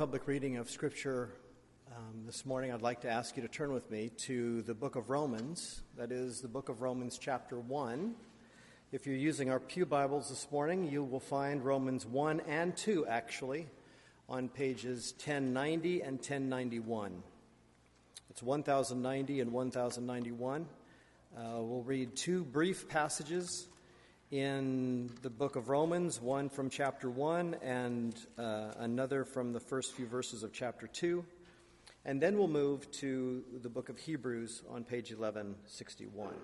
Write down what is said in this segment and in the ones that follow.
public reading of Scripture this morning, I'd like to ask you to turn with me to the book of Romans. That is the book of Romans chapter 1. If you're using our pew Bibles this morning, you will find Romans 1 and 2, actually, on pages 1090 and 1091. It's 1090 and 1091. We'll read two brief passages in the book of Romans, one from chapter 1 and another from the first few verses of chapter 2. And then we'll move to the book of Hebrews on page 1161.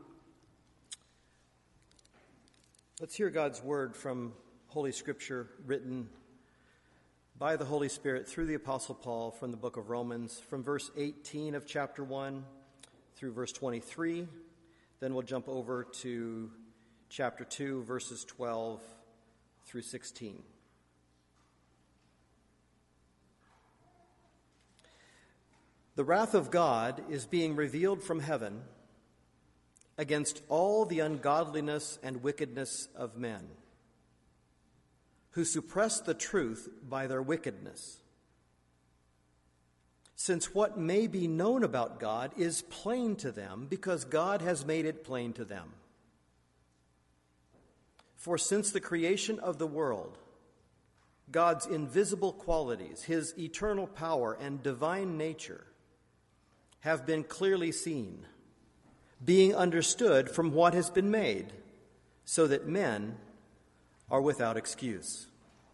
Let's hear God's word from Holy Scripture written by the Holy Spirit through the Apostle Paul from the book of Romans, from verse 18 of chapter 1 through verse 23. Then we'll jump over to chapter 2, verses 12 through 16. The wrath of God is being revealed from heaven against all the ungodliness and wickedness of men, who suppress the truth by their wickedness. Since what may be known about God is plain to them, because God has made it plain to them. For since the creation of the world, God's invisible qualities, his eternal power and divine nature, have been clearly seen, being understood from what has been made, so that men are without excuse.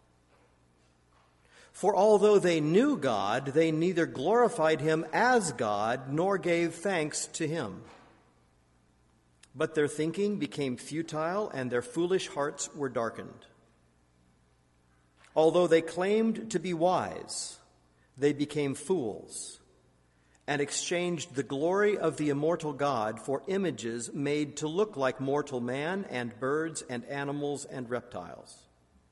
For although they knew God, they neither glorified him as God nor gave thanks to him. But their thinking became futile, and their foolish hearts were darkened. Although they claimed to be wise, they became fools, and exchanged the glory of the immortal God for images made to look like mortal man and birds and animals and reptiles.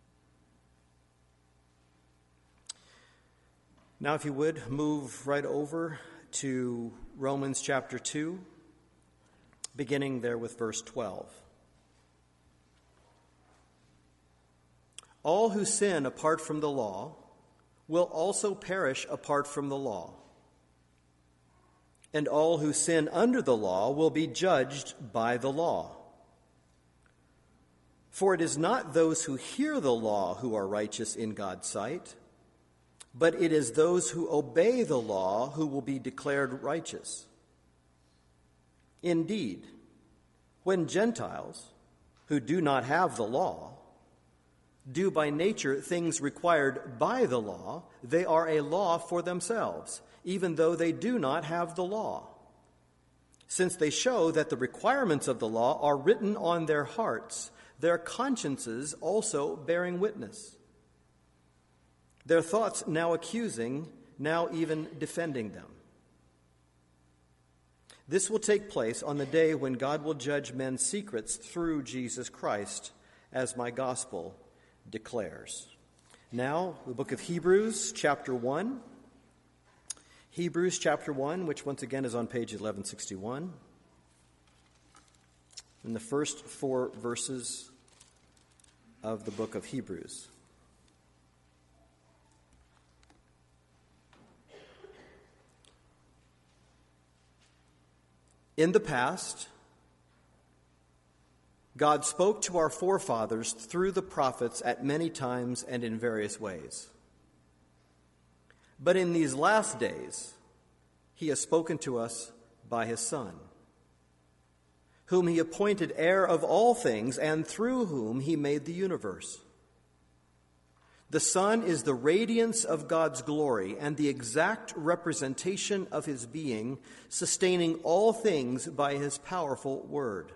Now, if you would, move right over to Romans chapter 2, beginning there with verse 12. All who sin apart from the law will also perish apart from the law. And all who sin under the law will be judged by the law. For it is not those who hear the law who are righteous in God's sight, but it is those who obey the law who will be declared righteous. Indeed, when Gentiles, who do not have the law, do by nature things required by the law, they are a law for themselves, even though they do not have the law, since they show that the requirements of the law are written on their hearts, their consciences also bearing witness. Their thoughts now accusing, now even defending them. This will take place on the day when God will judge men's secrets through Jesus Christ, as my gospel declares. Now, the book of Hebrews, chapter 1. Hebrews chapter 1, which once again is on page 1161. In the first 4 verses of the book of Hebrews. In the past, God spoke to our forefathers through the prophets at many times and in various ways. But in these last days, he has spoken to us by his Son, whom he appointed heir of all things and through whom he made the universe. The Son is the radiance of God's glory and the exact representation of his being, sustaining all things by his powerful word.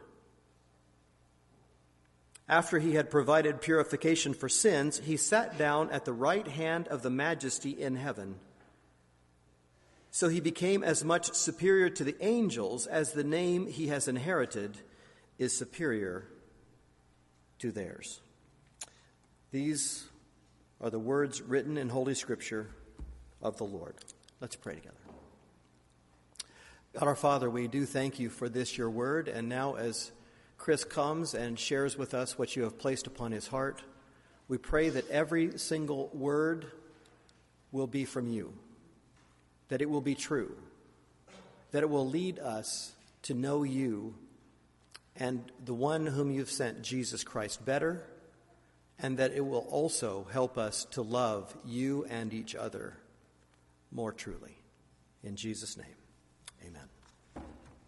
After he had provided purification for sins, he sat down at the right hand of the Majesty in heaven. So he became as much superior to the angels as the name he has inherited is superior to theirs. These are the words written in Holy Scripture of the Lord. Let's pray together. God our Father, we do thank you for this, your word, and now as Chris comes and shares with us what you have placed upon his heart, we pray that every single word will be from you, that it will be true, that it will lead us to know you and the one whom you've sent, Jesus Christ, better, and that it will also help us to love you and each other more truly. In Jesus' name, amen.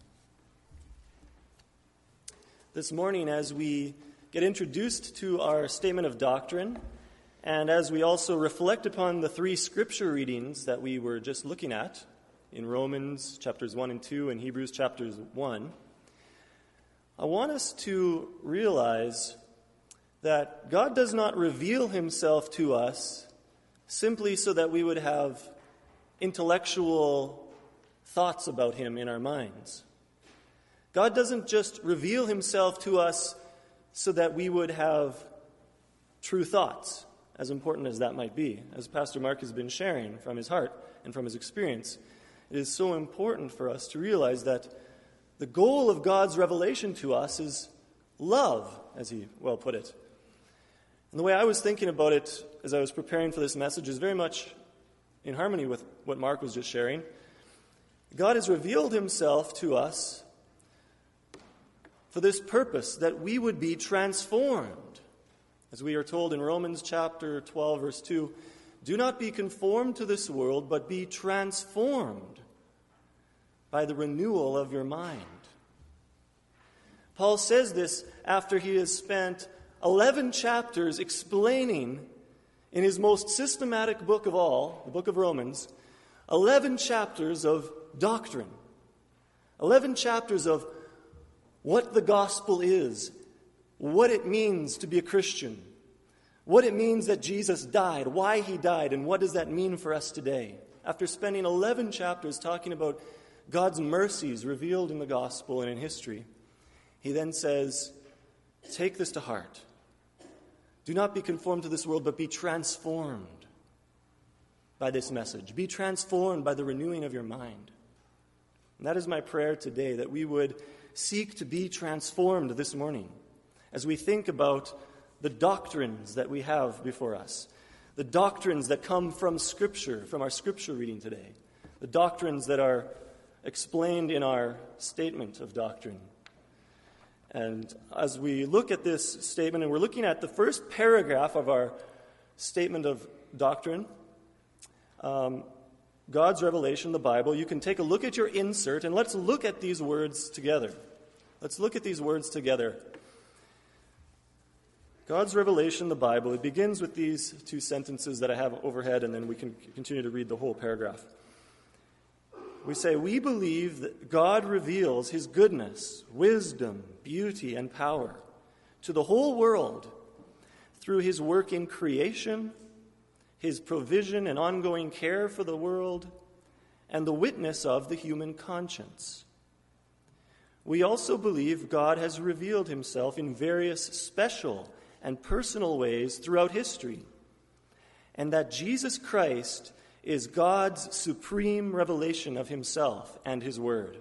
This morning, as we get introduced to our statement of doctrine, and as we also reflect upon the three scripture readings that we were just looking at in Romans chapters 1 and 2 and Hebrews chapters 1, I want us to realize that God does not reveal himself to us simply so that we would have intellectual thoughts about him in our minds. God doesn't just reveal himself to us so that we would have true thoughts, as important as that might be. As Pastor Mark has been sharing from his heart and from his experience, it is so important for us to realize that the goal of God's revelation to us is love, as he well put it. And the way I was thinking about it as I was preparing for this message is very much in harmony with what Mark was just sharing. God has revealed himself to us for this purpose, that we would be transformed. As we are told in Romans chapter 12, verse 2, do not be conformed to this world, but be transformed by the renewal of your mind. Paul says this after he has spent 11 chapters explaining in his most systematic book of all, the book of Romans, 11 chapters of doctrine, 11 chapters of what the gospel is, what it means to be a Christian, what it means that Jesus died, why he died, and what does that mean for us today. After spending 11 chapters talking about God's mercies revealed in the gospel and in history, he then says, take this to heart. Do not be conformed to this world, but be transformed by this message. Be transformed by the renewing of your mind. And that is my prayer today, that we would seek to be transformed this morning as we think about the doctrines that we have before us, the doctrines that come from Scripture, from our Scripture reading today, the doctrines that are explained in our statement of doctrine. And as we look at this statement, and we're looking at the first paragraph of our statement of doctrine, God's revelation, the Bible, you can take a look at your insert, and let's look at these words together. Let's look at these words together. God's revelation, the Bible, it begins with these two sentences that I have overhead, and then we can continue to read the whole paragraph. We say, we believe that God reveals his goodness, wisdom, beauty, and power to the whole world through his work in creation, his provision and ongoing care for the world, and the witness of the human conscience. We also believe God has revealed himself in various special and personal ways throughout history, and that Jesus Christ is God's supreme revelation of himself and his word.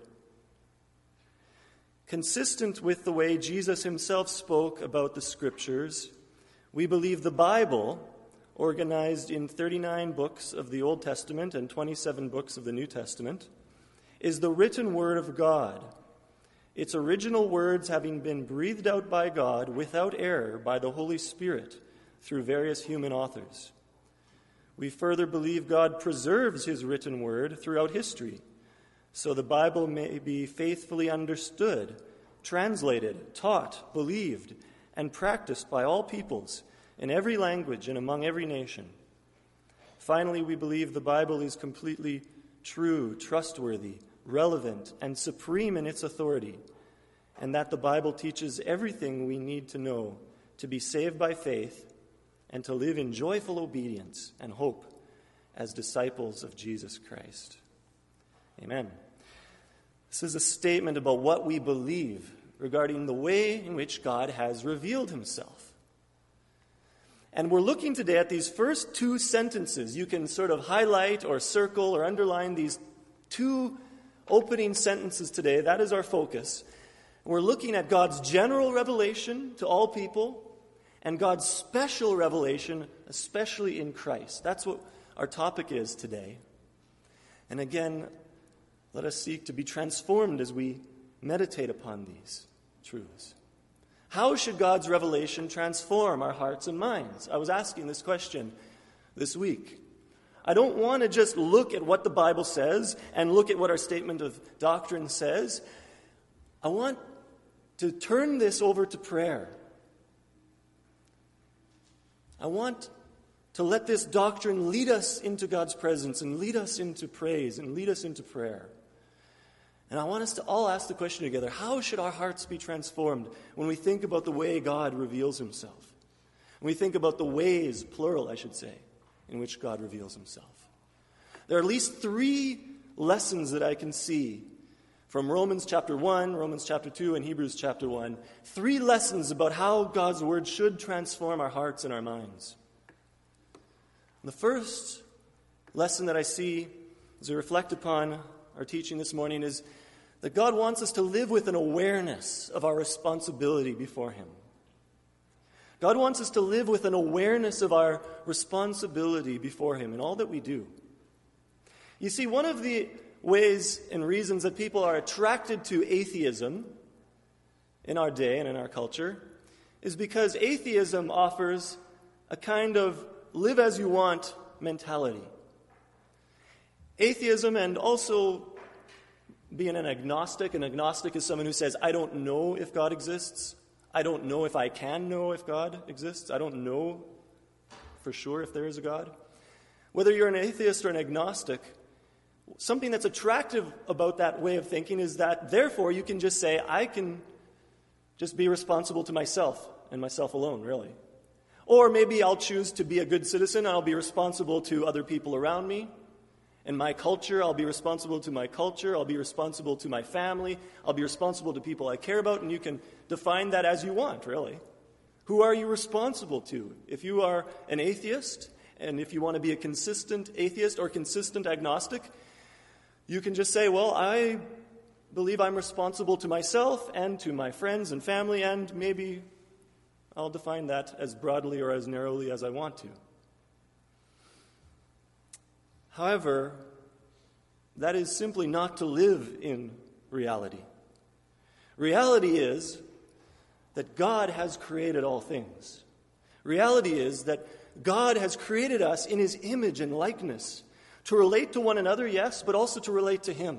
Consistent with the way Jesus himself spoke about the Scriptures, we believe the Bible, organized in 39 books of the Old Testament and 27 books of the New Testament, is the written word of God, its original words having been breathed out by God without error by the Holy Spirit through various human authors. We further believe God preserves his written word throughout history, so the Bible may be faithfully understood, translated, taught, believed, and practiced by all peoples in every language and among every nation. Finally, we believe the Bible is completely true, trustworthy, relevant, and supreme in its authority, and that the Bible teaches everything we need to know to be saved by faith and to live in joyful obedience and hope as disciples of Jesus Christ. Amen. This is a statement about what we believe regarding the way in which God has revealed himself. And we're looking today at these first two sentences. You can sort of highlight or circle or underline these two opening sentences today. That is our focus. We're looking at God's general revelation to all people and God's special revelation, especially in Christ. That's what our topic is today. And again, let us seek to be transformed as we meditate upon these truths. How should God's revelation transform our hearts and minds? I was asking this question this week. I don't want to just look at what the Bible says and look at what our statement of doctrine says. I want to turn this over to prayer. I want to let this doctrine lead us into God's presence and lead us into praise and lead us into prayer. And I want us to all ask the question together, how should our hearts be transformed when we think about the way God reveals himself? When we think about the ways, plural I should say, in which God reveals himself. There are at least 3 lessons that I can see from Romans chapter 1, Romans chapter 2, and Hebrews chapter 1. 3 lessons about how God's word should transform our hearts and our minds. The first lesson that I see as I reflect upon our teaching this morning is that God wants us to live with an awareness of our responsibility before him. God wants us to live with an awareness of our responsibility before him in all that we do. You see, one of the ways and reasons that people are attracted to atheism in our day and in our culture is because atheism offers a kind of live as you want mentality. Atheism, and also being an agnostic is someone who says, I don't know if God exists. I don't know if I can know if God exists. I don't know for sure if there is a God. Whether you're an atheist or an agnostic, something that's attractive about that way of thinking is that, therefore, you can just say, I can just be responsible to myself and myself alone, really. Or maybe I'll choose to be a good citizen. I'll be responsible to other people around me. In my culture, I'll be responsible to my culture. I'll be responsible to my family. I'll be responsible to people I care about. And you can define that as you want, really. Who are you responsible to? If you are an atheist, and if you want to be a consistent atheist or consistent agnostic, you can just say, well, I believe I'm responsible to myself and to my friends and family, and maybe I'll define that as broadly or as narrowly as I want to. However, that is simply not to live in reality. Reality is that God has created all things. Reality is that God has created us in his image and likeness to relate to one another, yes, but also to relate to him,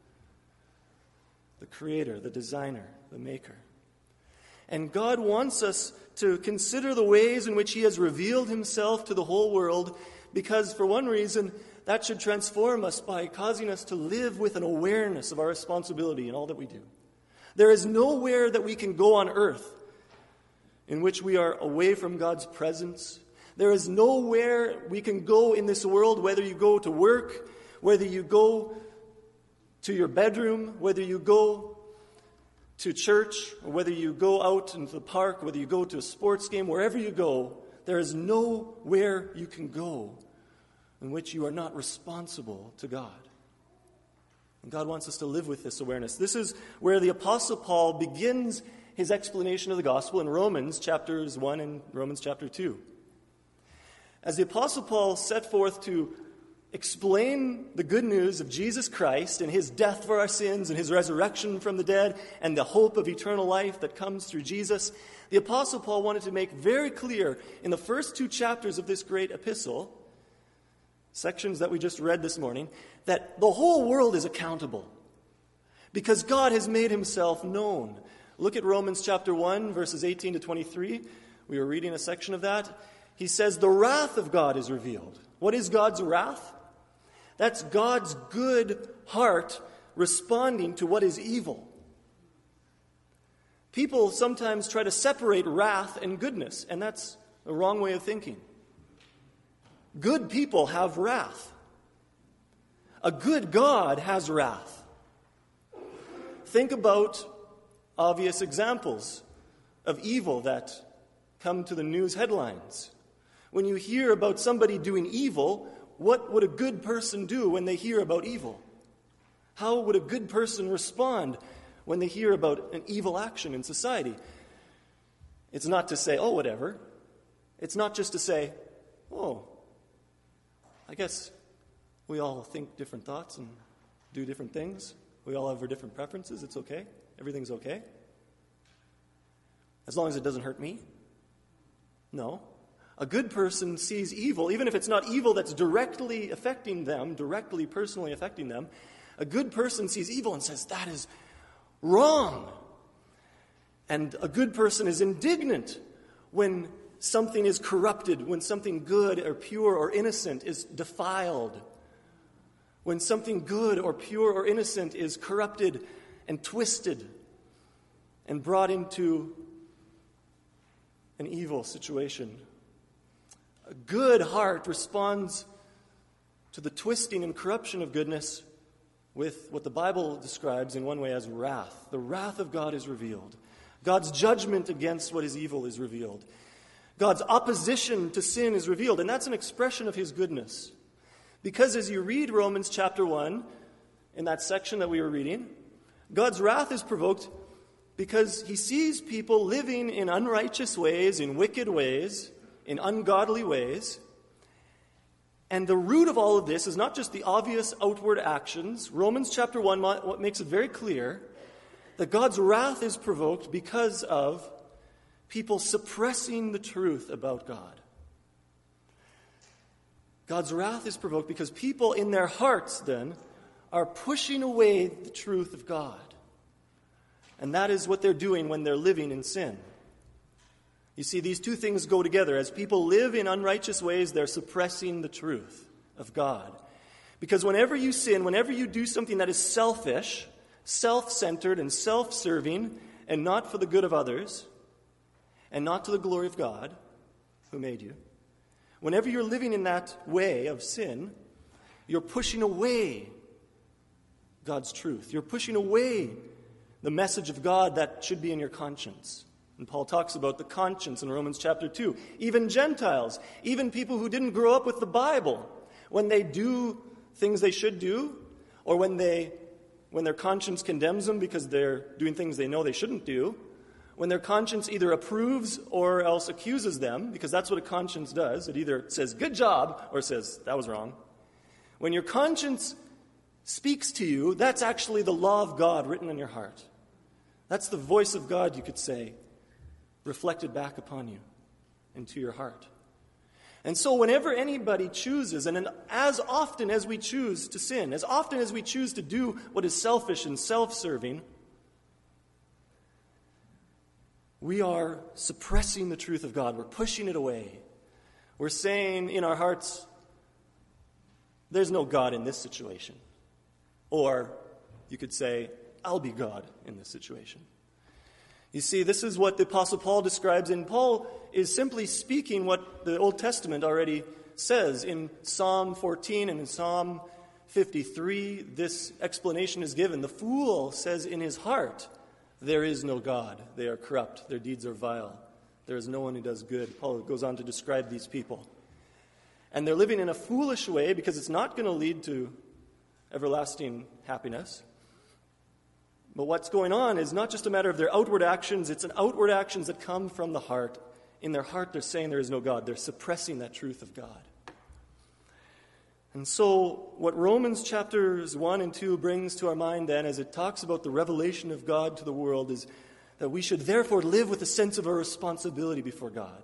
the creator, the designer, the maker. And God wants us to consider the ways in which he has revealed himself to the whole world, because for one reason, that should transform us by causing us to live with an awareness of our responsibility in all that we do. There is nowhere that we can go on earth in which we are away from God's presence. There is nowhere we can go in this world, whether you go to work, whether you go to your bedroom, whether you go to church, or whether you go out into the park, whether you go to a sports game, wherever you go, there is nowhere you can go in which you are not responsible to God. And God wants us to live with this awareness. This is where the Apostle Paul begins his explanation of the gospel in Romans chapters 1 and Romans chapter 2. As the Apostle Paul set forth to explain the good news of Jesus Christ and his death for our sins and his resurrection from the dead and the hope of eternal life that comes through Jesus, the Apostle Paul wanted to make very clear in the first 2 chapters of this great epistle, sections that we just read this morning, that the whole world is accountable because God has made himself known. Look at Romans chapter 1, verses 18 to 23. We were reading a section of that. He says, the wrath of God is revealed. What is God's wrath? That's God's good heart responding to what is evil. People sometimes try to separate wrath and goodness, and that's a wrong way of thinking. Good people have wrath. A good God has wrath. Think about obvious examples of evil that come to the news headlines. When you hear about somebody doing evil, what would a good person do when they hear about evil? How would a good person respond when they hear about an evil action in society? It's not to say, oh, whatever. It's not just to say, oh, I guess we all think different thoughts and do different things. We all have our different preferences. It's okay. Everything's okay. As long as it doesn't hurt me. No. A good person sees evil, even if it's not evil that's directly affecting them, directly, personally affecting them. A good person sees evil and says, that is wrong. And a good person is indignant when something is corrupted, when something good or pure or innocent is defiled, when something good or pure or innocent is corrupted and twisted and brought into an evil situation. A good heart responds to the twisting and corruption of goodness with what the Bible describes in one way as wrath. The wrath of God is revealed. God's judgment against what is evil is revealed. God's opposition to sin is revealed, and that's an expression of his goodness. Because as you read Romans chapter 1, in that section that we were reading, God's wrath is provoked because he sees people living in unrighteous ways, in wicked ways, in ungodly ways. And the root of all of this is not just the obvious outward actions. Romans chapter 1 makes it very clear that God's wrath is provoked because of people suppressing the truth about God. God's wrath is provoked because people in their hearts, then, are pushing away the truth of God. And that is what they're doing when they're living in sin. You see, these two things go together. As people live in unrighteous ways, they're suppressing the truth of God. Because whenever you sin, whenever you do something that is selfish, self-centered and self-serving, and not for the good of others, and not to the glory of God, who made you, whenever you're living in that way of sin, you're pushing away God's truth. You're pushing away the message of God that should be in your conscience. And Paul talks about the conscience in Romans chapter 2. Even Gentiles, even people who didn't grow up with the Bible, when they do things they should do, or when their conscience condemns them because they're doing things they know they shouldn't do, when their conscience either approves or else accuses them, because that's what a conscience does. It either says, good job, or says, that was wrong. When your conscience speaks to you, that's actually the law of God written in your heart. That's the voice of God, you could say, reflected back upon you into your heart. And so whenever anybody chooses, and as often as we choose to sin, as often as we choose to do what is selfish and self-serving, we are suppressing the truth of God. We're pushing it away. We're saying in our hearts, there's no God in this situation. Or you could say, I'll be God in this situation. You see, this is what the Apostle Paul describes, and Paul is simply speaking what the Old Testament already says. In Psalm 14 and in Psalm 53, this explanation is given. The fool says in his heart, there is no God. They are corrupt. Their deeds are vile. There is no one who does good. Paul goes on to describe these people. And they're living in a foolish way because it's not going to lead to everlasting happiness. But what's going on is not just a matter of their outward actions. It's an outward actions that come from the heart. In their heart, they're saying there is no God. They're suppressing that truth of God. And so what Romans chapters 1 and 2 brings to our mind then, as it talks about the revelation of God to the world, is that we should therefore live with a sense of our responsibility before God.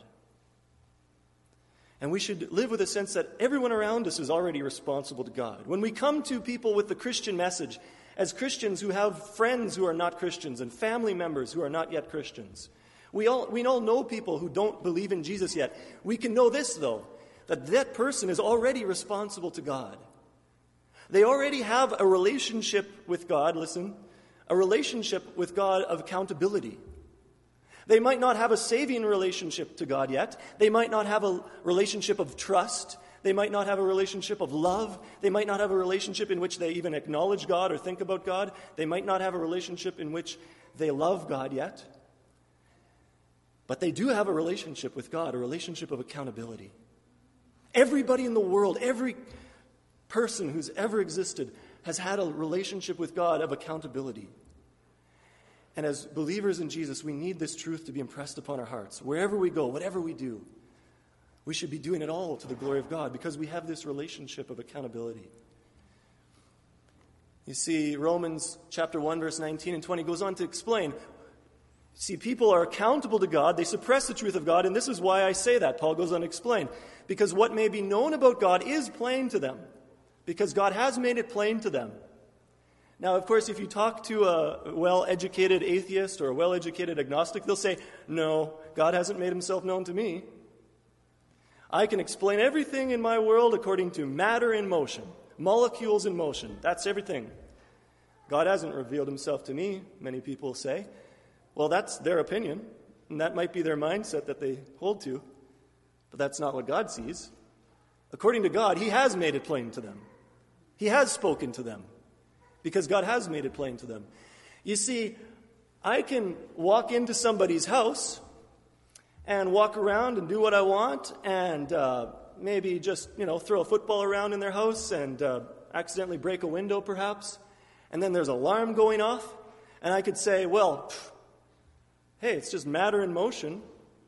And we should live with a sense that everyone around us is already responsible to God. When we come to people with the Christian message, as Christians who have friends who are not Christians and family members who are not yet Christians, we all know people who don't believe in Jesus yet. We can know this, though, that person is already responsible to God. They already have a relationship with God, listen, a relationship with God of accountability. They might not have a saving relationship to God yet. They might not have a relationship of trust. They might not have a relationship of love. They might not have a relationship in which they even acknowledge God or think about God. They might not have a relationship in which they love God yet. But they do have a relationship with God, a relationship of accountability. Everybody in the world, every person who's ever existed has had a relationship with God of accountability. And as believers in Jesus, we need this truth to be impressed upon our hearts. Wherever we go, whatever we do, We should be doing it all to the glory of God because we have this relationship of accountability. You see, Romans chapter 1, verse 19 and 20 goes on to explain. See, people are accountable to God. They suppress the truth of God, and this is why I say that. Paul goes on to explain. Because what may be known about God is plain to them. Because God has made it plain to them. Now, of course, if you talk to a well-educated atheist or a well-educated agnostic, they'll say, no, God hasn't made himself known to me. I can explain everything in my world according to matter in motion, molecules in motion. That's everything. God hasn't revealed himself to me, many people say. Well, that's their opinion, and that might be their mindset that they hold to, but that's not what God sees. According to God, he has made it plain to them. He has spoken to them, because God has made it plain to them. You see, I can walk into somebody's house and walk around and do what I want and maybe just, throw a football around in their house and accidentally break a window perhaps. And then there's an alarm going off. And I could say, well, hey, it's just matter in motion.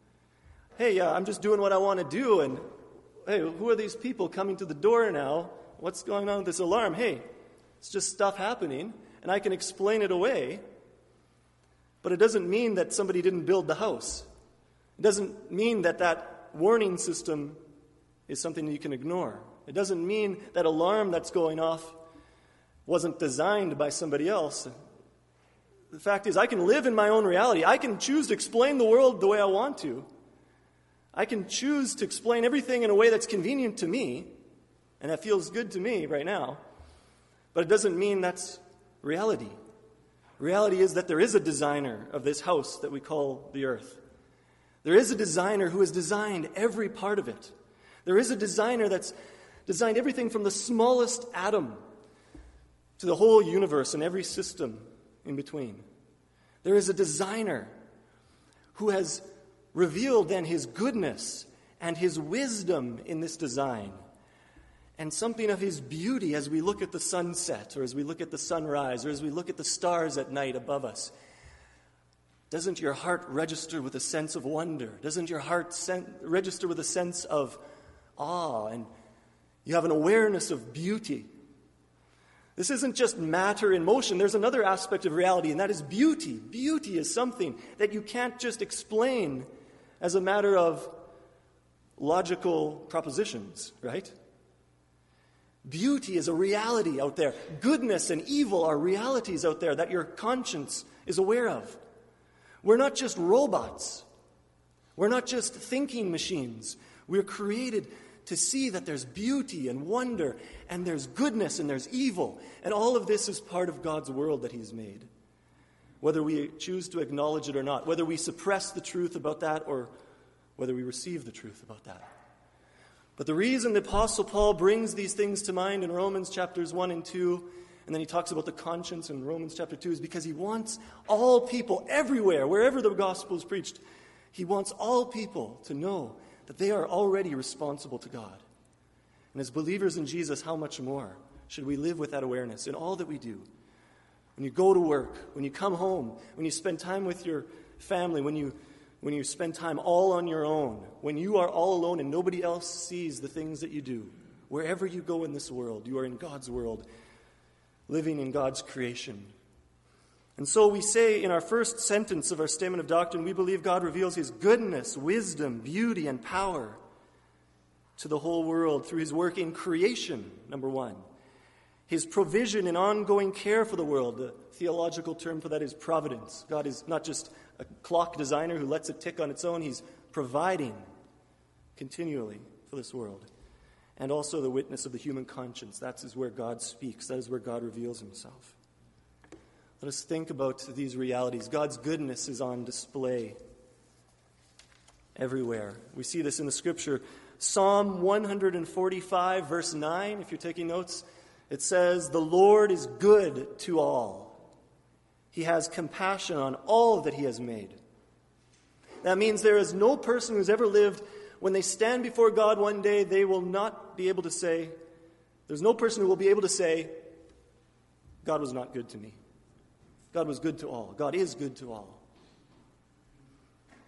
Hey, I'm just doing what I want to do. And hey, who are these people coming to the door now? What's going on with this alarm? Hey, it's just stuff happening. And I can explain it away. But it doesn't mean that somebody didn't build the house. It doesn't mean that that warning system is something that you can ignore. It doesn't mean that alarm that's going off wasn't designed by somebody else. The fact is, I can live in my own reality. I can choose to explain the world the way I want to. I can choose to explain everything in a way that's convenient to me, and that feels good to me right now. But it doesn't mean that's reality. Reality is that there is a designer of this house that we call the earth. There is a designer who has designed every part of it. There is a designer that's designed everything from the smallest atom to the whole universe and every system in between. There is a designer who has revealed then his goodness and his wisdom in this design, and something of his beauty as we look at the sunset, or as we look at the sunrise, or as we look at the stars at night above us. Doesn't your heart register with a sense of wonder? Doesn't your heart register with a sense of awe? And you have an awareness of beauty. This isn't just matter in motion. There's another aspect of reality, and that is beauty. Beauty is something that you can't just explain as a matter of logical propositions, right? Beauty is a reality out there. Goodness and evil are realities out there that your conscience is aware of. We're not just robots. We're not just thinking machines. We're created to see that there's beauty and wonder, and there's goodness and there's evil. And all of this is part of God's world that he's made. Whether we choose to acknowledge it or not, whether we suppress the truth about that or whether we receive the truth about that. But the reason the Apostle Paul brings these things to mind in Romans chapters 1 and 2, and then he talks about the conscience in Romans chapter 2, is because he wants all people everywhere, wherever the gospel is preached, he wants all people to know that they are already responsible to God. And as believers in Jesus, how much more should we live with that awareness in all that we do? When you go to work, when you come home, when you spend time with your family, when you spend time all on your own, when you are all alone and nobody else sees the things that you do, wherever you go in this world, you are in God's world, living in God's creation. And so we say in our first sentence of our statement of doctrine, we believe God reveals his goodness, wisdom, beauty, and power to the whole world through his work in creation, number one. His provision and ongoing care for the world. The theological term for that is providence. God is not just a clock designer who lets it tick on its own. He's providing continually for this world. And also the witness of the human conscience. That is where God speaks. That is where God reveals himself. Let us think about these realities. God's goodness is on display everywhere. We see this in the Scripture. Psalm 145, verse 9, if you're taking notes, it says, "The Lord is good to all. He has compassion on all that he has made." That means there is no person who's ever lived, when they stand before God one day, they will not be able to say, there's no person who will be able to say, God was not good to me. God was good to all. God is good to all.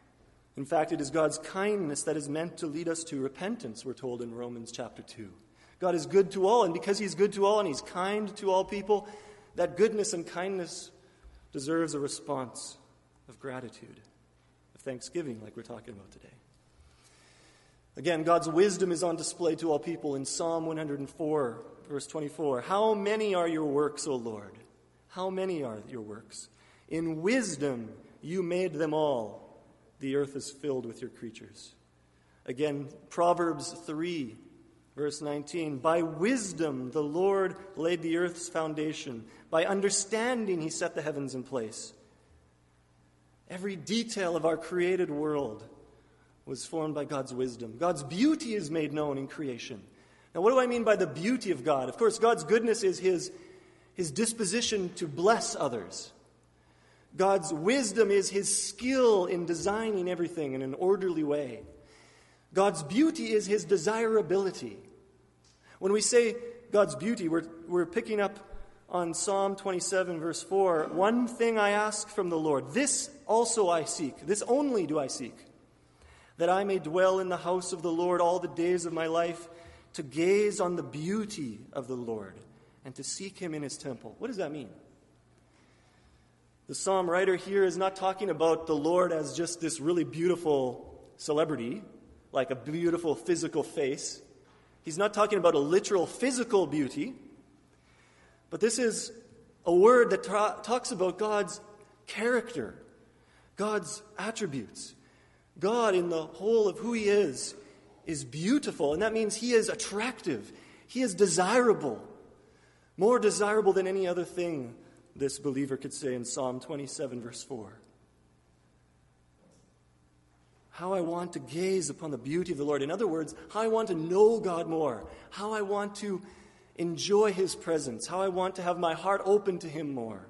In fact, it is God's kindness that is meant to lead us to repentance, we're told in Romans chapter 2. God is good to all, and because he's good to all and he's kind to all people, that goodness and kindness deserves a response of gratitude, of thanksgiving, like we're talking about today. Again, God's wisdom is on display to all people in Psalm 104, verse 24. How many are your works, O Lord? How many are your works? In wisdom you made them all. The earth is filled with your creatures. Again, Proverbs 3, verse 19. By wisdom the Lord laid the earth's foundation. By understanding he set the heavens in place. Every detail of our created world was formed by God's wisdom. God's beauty is made known in creation. Now, what do I mean by the beauty of God? Of course, God's goodness is his disposition to bless others. God's wisdom is his skill in designing everything in an orderly way. God's beauty is his desirability. When we say God's beauty, we're picking up on Psalm 27, verse 4. One thing I ask from the Lord, this also I seek, this only do I seek, that I may dwell in the house of the Lord all the days of my life, to gaze on the beauty of the Lord and to seek him in his temple. What does that mean? The psalm writer here is not talking about the Lord as just this really beautiful celebrity, like a beautiful physical face. He's not talking about a literal physical beauty, but this is a word that talks about God's character, God's attributes. God, in the whole of who he is beautiful, and that means he is attractive. He is desirable, more desirable than any other thing this believer could say in Psalm 27, verse 4. How I want to gaze upon the beauty of the Lord. In other words, how I want to know God more, how I want to enjoy his presence, how I want to have my heart open to him more.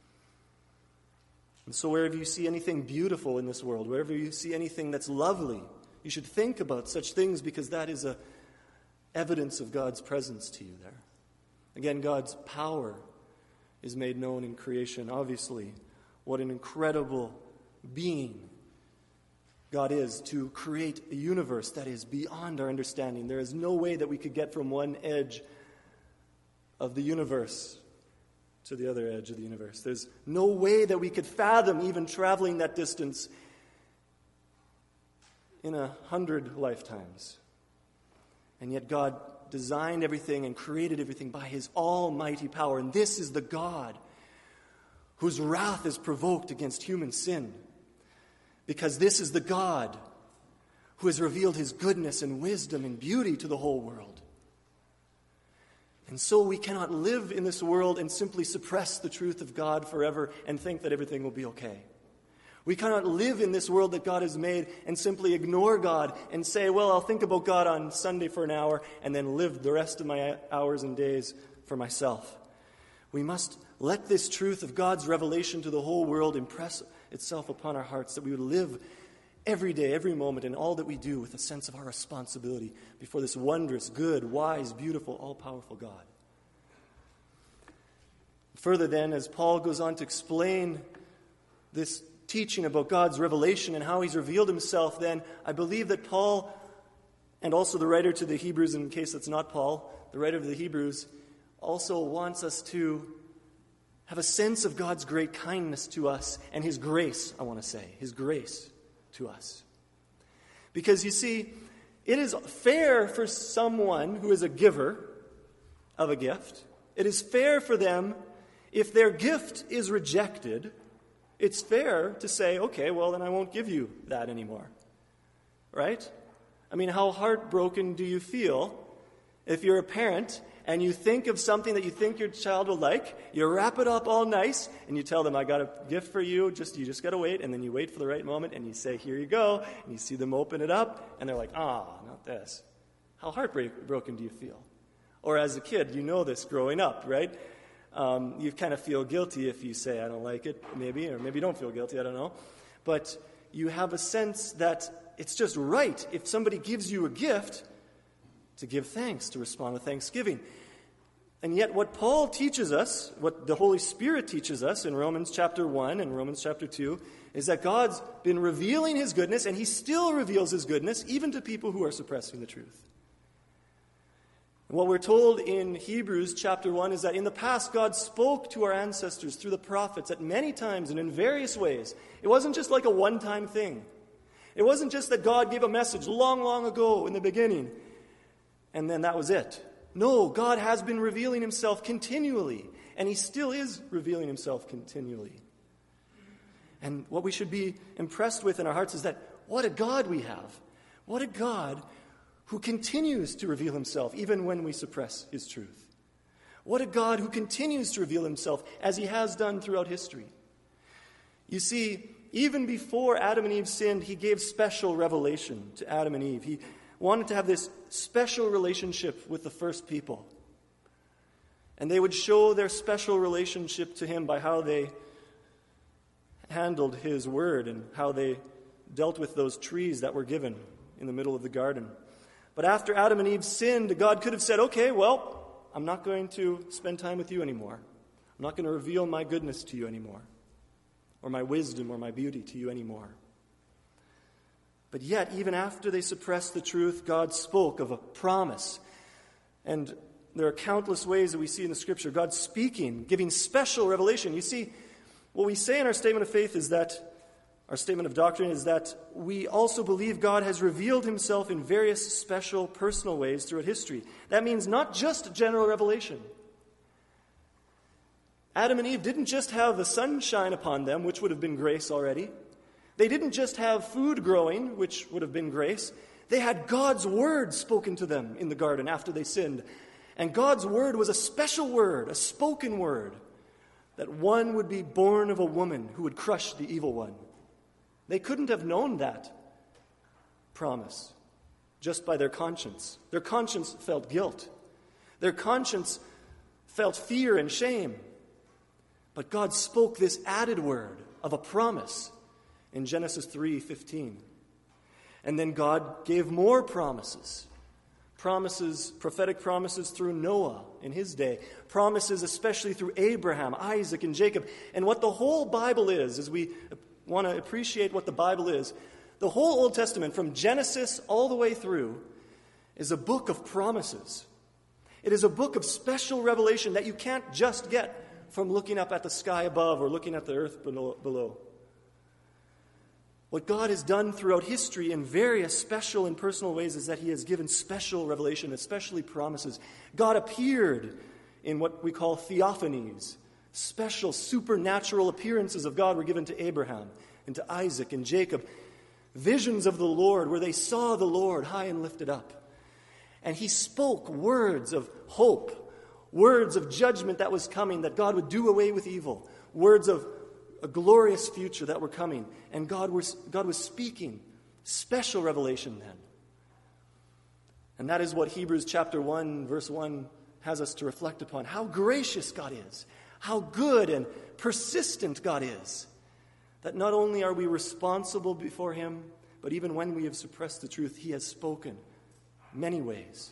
And so wherever you see anything beautiful in this world, wherever you see anything that's lovely, you should think about such things, because that is a evidence of God's presence to you there. Again, God's power is made known in creation. Obviously, what an incredible being God is to create a universe that is beyond our understanding. There is no way that we could get from one edge of the universe to the other edge of the universe. There's no way that we could fathom even traveling that distance in 100 lifetimes. And yet God designed everything and created everything by his almighty power. And this is the God whose wrath is provoked against human sin. Because this is the God who has revealed his goodness and wisdom and beauty to the whole world. And so we cannot live in this world and simply suppress the truth of God forever and think that everything will be okay. We cannot live in this world that God has made and simply ignore God and say, well, I'll think about God on Sunday for an hour and then live the rest of my hours and days for myself. We must let this truth of God's revelation to the whole world impress itself upon our hearts, that we would live every day, every moment, in all that we do with a sense of our responsibility before this wondrous, good, wise, beautiful, all-powerful God. Further then, as Paul goes on to explain this teaching about God's revelation and how he's revealed himself, then I believe that Paul, and also the writer to the Hebrews, in case it's not Paul, the writer of the Hebrews, also wants us to have a sense of God's great kindness to us and his grace, I want to say, his grace to us. Because you see, it is fair for someone who is a giver of a gift, it is fair for them, if their gift is rejected, it's fair to say, okay, well, then I won't give you that anymore. Right? I mean, how heartbroken do you feel if you're a parent and you think of something that you think your child will like, you wrap it up all nice, and you tell them, I got a gift for you, you just got to wait, and then you wait for the right moment, and you say, here you go, and you see them open it up, and they're like, not this. How heartbroken do you feel? Or as a kid, you know this growing up, right? You kind of feel guilty if you say, I don't like it, maybe, or maybe you don't feel guilty, I don't know. But you have a sense that it's just right, if somebody gives you a gift, to give thanks, to respond with thanksgiving. And yet what Paul teaches us, what the Holy Spirit teaches us in Romans chapter 1 and Romans chapter 2, is that God's been revealing his goodness, and he still reveals his goodness even to people who are suppressing the truth. What we're told in Hebrews chapter 1 is that in the past God spoke to our ancestors through the prophets at many times and in various ways. It wasn't just like a one-time thing. It wasn't just that God gave a message long, long ago in the beginning and then that was it. No, God has been revealing himself continually, and he still is revealing himself continually. And what we should be impressed with in our hearts is that what a God we have. What a God who continues to reveal himself even when we suppress his truth. What a God who continues to reveal himself as he has done throughout history. You see, even before Adam and Eve sinned, he gave special revelation to Adam and Eve. He wanted to have this special relationship with the first people. And they would show their special relationship to him by how they handled his word and how they dealt with those trees that were given in the middle of the garden. But after Adam and Eve sinned, God could have said, okay, well, I'm not going to spend time with you anymore. I'm not going to reveal my goodness to you anymore, or my wisdom or my beauty to you anymore. But yet, even after they suppressed the truth, God spoke of a promise. And there are countless ways that we see in the Scripture God speaking, giving special revelation. You see, what we say in our statement of faith is that, our statement of doctrine is that we also believe God has revealed himself in various special personal ways throughout history. That means not just general revelation. Adam and Eve didn't just have the sun shine upon them, which would have been grace already. They didn't just have food growing, which would have been grace. They had God's word spoken to them in the garden after they sinned. And God's word was a special word, a spoken word, that one would be born of a woman who would crush the evil one. They couldn't have known that promise just by their conscience. Their conscience felt guilt. Their conscience felt fear and shame. But God spoke this added word of a promise in Genesis 3:15. And then God gave more promises. Promises, prophetic promises through Noah in his day. Promises especially through Abraham, Isaac, and Jacob. And what the whole Bible is, as we want to appreciate what the Bible is, the whole Old Testament, from Genesis all the way through, is a book of promises. It is a book of special revelation that you can't just get from looking up at the sky above or looking at the earth below. What God has done throughout history in various special and personal ways is that he has given special revelation, especially promises. God appeared in what we call theophanies. Special supernatural appearances of God were given to Abraham and to Isaac and Jacob. Visions of the Lord where they saw the Lord high and lifted up. And he spoke words of hope, words of judgment that was coming, that God would do away with evil, words of a glorious future that were coming. And God was speaking special revelation then. And that is what Hebrews chapter 1, verse 1 has us to reflect upon. How gracious God is. How good and persistent God is. That not only are we responsible before him, but even when we have suppressed the truth, he has spoken many ways.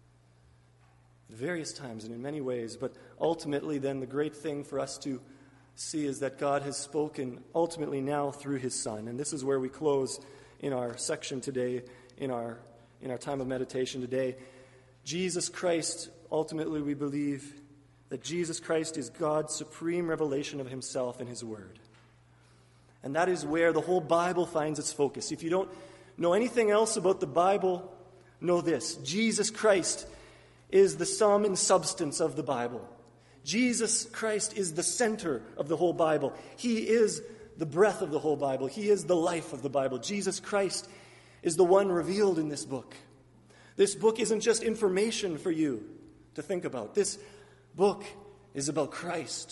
Various times and in many ways. But ultimately then the great thing for us to see is that God has spoken ultimately now through his Son. And this is where we close in our section today, in our time of meditation today. Jesus Christ, ultimately we believe that Jesus Christ is God's supreme revelation of himself and his word. And that is where the whole Bible finds its focus. If you don't know anything else about the Bible, know this. Jesus Christ is the sum and substance of the Bible. Jesus Christ is the center of the whole Bible. He is the breath of the whole Bible. He is the life of the Bible. Jesus Christ is the one revealed in this book. This book isn't just information for you to think about. This book is about Christ.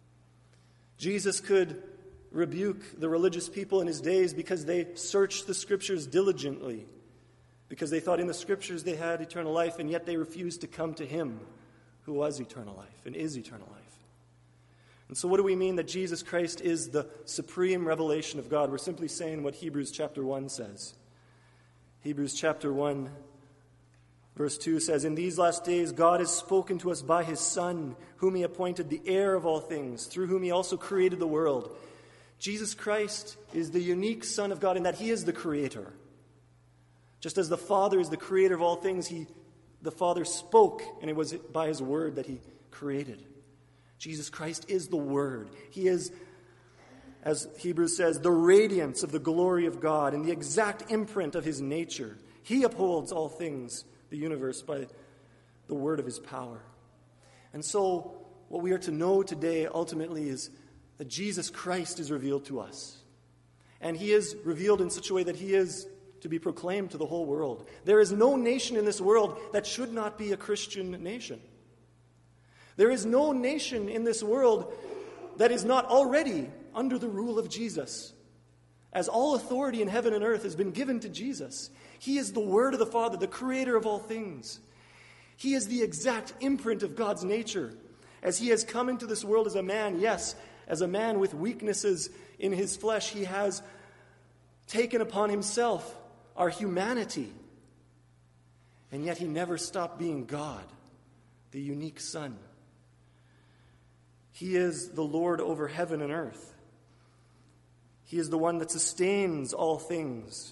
Jesus could rebuke the religious people in his days because they searched the Scriptures diligently, because they thought in the Scriptures they had eternal life, and yet they refused to come to him who was eternal life and is eternal life. And so what do we mean that Jesus Christ is the supreme revelation of God? We're simply saying what Hebrews chapter 1 says. Hebrews chapter 1 Verse 2 says, "In these last days God has spoken to us by his Son, whom he appointed the heir of all things, through whom he also created the world." Jesus Christ is the unique Son of God in that he is the creator. Just as the Father is the creator of all things, the Father spoke, and it was by his word that he created. Jesus Christ is the Word. He is, as Hebrews says, the radiance of the glory of God and the exact imprint of his nature. He upholds all things, the universe, by the word of his power. And so, what we are to know today ultimately is that Jesus Christ is revealed to us. And he is revealed in such a way that he is to be proclaimed to the whole world. There is no nation in this world that should not be a Christian nation. There is no nation in this world that is not already under the rule of Jesus, as all authority in heaven and earth has been given to Jesus. He is the Word of the Father, the creator of all things. He is the exact imprint of God's nature. As he has come into this world as a man, yes, as a man with weaknesses in his flesh, he has taken upon himself our humanity. And yet he never stopped being God, the unique Son. He is the Lord over heaven and earth. He is the one that sustains all things.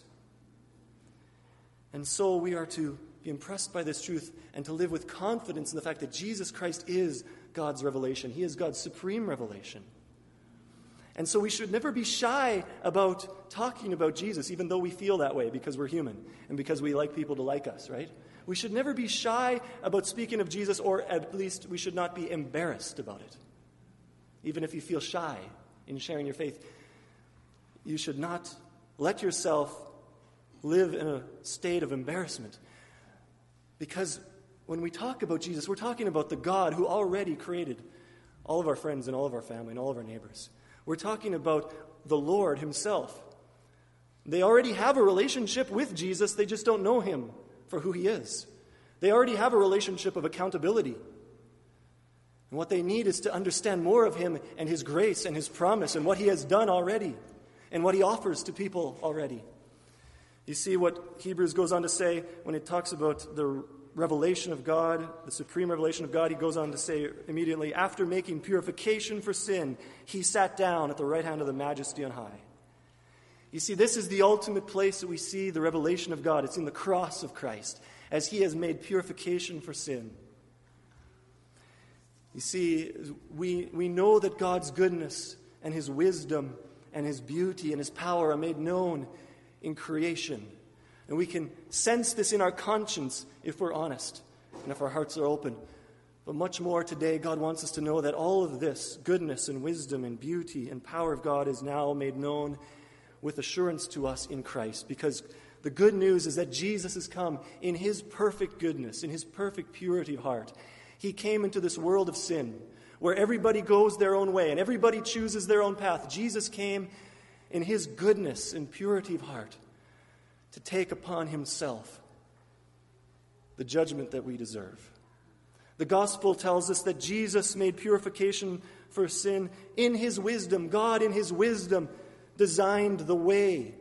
And so we are to be impressed by this truth and to live with confidence in the fact that Jesus Christ is God's revelation. He is God's supreme revelation. And so we should never be shy about talking about Jesus, even though we feel that way because we're human and because we like people to like us, right? We should never be shy about speaking of Jesus, or at least we should not be embarrassed about it. Even if you feel shy in sharing your faith, you should not let yourself live in a state of embarrassment. Because when we talk about Jesus, we're talking about the God who already created all of our friends and all of our family and all of our neighbors. We're talking about the Lord himself. They already have a relationship with Jesus, they just don't know him for who he is. They already have a relationship of accountability. And what they need is to understand more of him and his grace and his promise and what he has done already and what he offers to people already. You see what Hebrews goes on to say when it talks about the revelation of God, the supreme revelation of God. He goes on to say immediately, after making purification for sin, he sat down at the right hand of the Majesty on high. You see, this is the ultimate place that we see the revelation of God. It's in the cross of Christ, as he has made purification for sin. You see, we know that God's goodness and his wisdom and his beauty and his power are made known in creation. And we can sense this in our conscience if we're honest and if our hearts are open. But much more today, God wants us to know that all of this goodness and wisdom and beauty and power of God is now made known with assurance to us in Christ. Because the good news is that Jesus has come in his perfect goodness, in his perfect purity of heart. He came into this world of sin where everybody goes their own way and everybody chooses their own path. Jesus came in his goodness and purity of heart to take upon himself the judgment that we deserve. The gospel tells us that Jesus made purification for sin in his wisdom. God in his wisdom designed the way.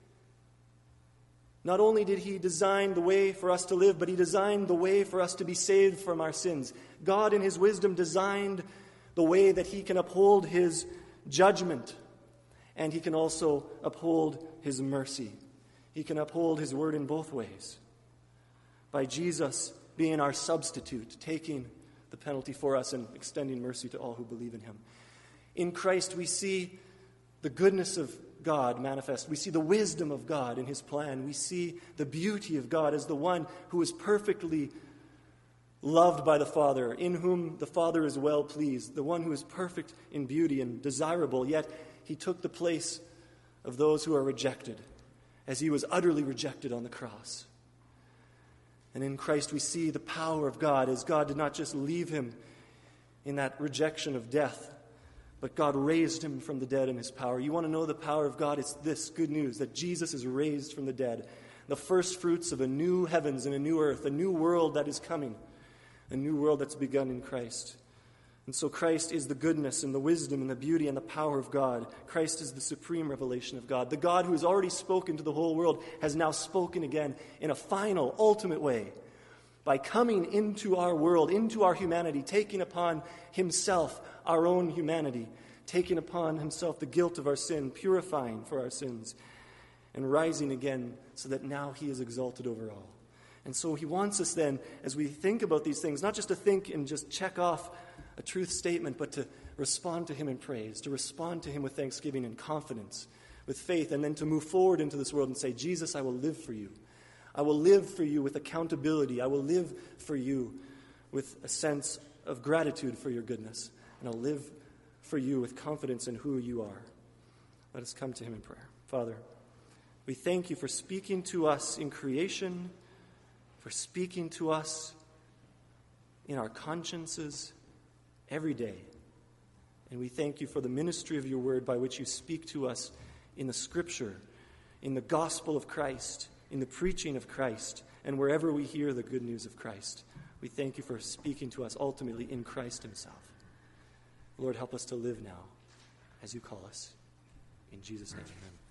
Not only did he design the way for us to live, but he designed the way for us to be saved from our sins. God in his wisdom designed the way that he can uphold his judgment, and he can also uphold his mercy. He can uphold his word in both ways. By Jesus being our substitute, taking the penalty for us and extending mercy to all who believe in him. In Christ we see the goodness of God manifest. We see the wisdom of God in his plan. We see the beauty of God as the one who is perfectly loved by the Father, in whom the Father is well pleased, the one who is perfect in beauty and desirable, yet he took the place of those who are rejected, as he was utterly rejected on the cross. And in Christ we see the power of God, as God did not just leave him in that rejection of death, but God raised him from the dead in his power. You want to know the power of God? It's this good news, that Jesus is raised from the dead, the first fruits of a new heavens and a new earth, a new world that is coming, a new world that's begun in Christ. And so Christ is the goodness and the wisdom and the beauty and the power of God. Christ is the supreme revelation of God. The God who has already spoken to the whole world has now spoken again in a final, ultimate way. by coming into our world, into our humanity, taking upon himself our own humanity, taking upon himself the guilt of our sin, purifying for our sins, and rising again so that now he is exalted over all. And so he wants us then, as we think about these things, not just to think and just check off a truth statement, but to respond to him in praise, to respond to him with thanksgiving and confidence, with faith, and then to move forward into this world and say, Jesus, I will live for you. I will live for you with accountability. I will live for you with a sense of gratitude for your goodness. And I'll live for you with confidence in who you are. Let us come to him in prayer. Father, we thank you for speaking to us in creation, for speaking to us in our consciences every day. And we thank you for the ministry of your word by which you speak to us in the Scripture, in the gospel of Christ, in the preaching of Christ, and wherever we hear the good news of Christ. We thank you for speaking to us ultimately in Christ himself. Lord, help us to live now as you call us. In Jesus' name, amen.